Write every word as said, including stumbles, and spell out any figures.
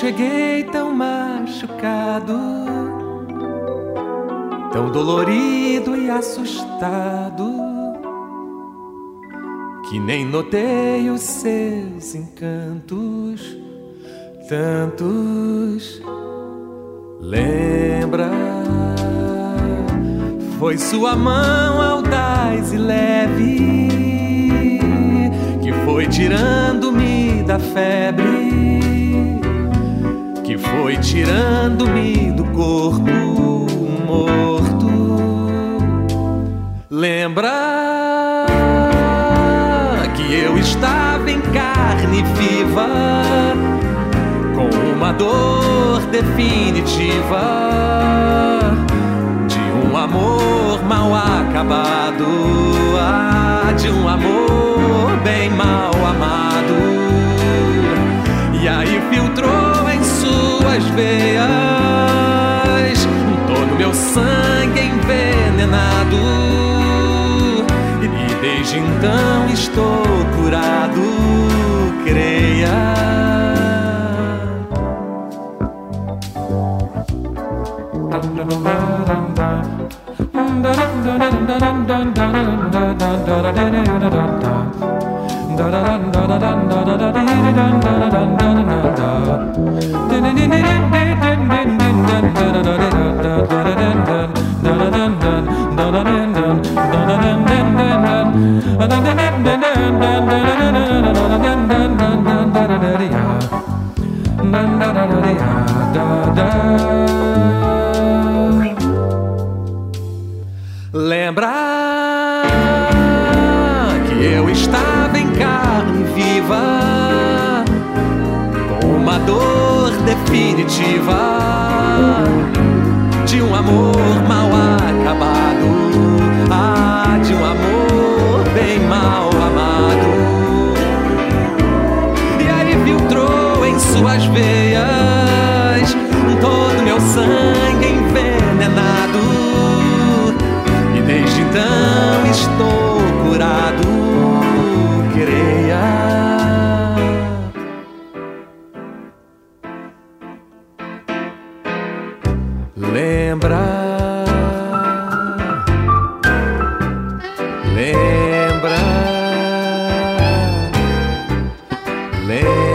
cheguei tão machucado, tão dolorido e assustado, que nem notei os seus encantos, tantos. Lembra, foi sua mão audaz e leve que foi tirando-me da febre, que foi tirando-me do corpo morto. Lembra que eu estava em carne viva, com uma dor definitiva de um amor mal acabado, ah, de um amor bem mal amado. E aí filtrou em suas veias todo meu sangue envenenado, e desde então estou curado, creia. Lembra que eu estava em carne viva, com uma dor definitiva de um amor mal acabado, ah, de um amor bem mal amado. E aí filtrou em suas veias todo meu sangue envenenado, e desde então estou curado, creia. Lembra, lembra, lembra.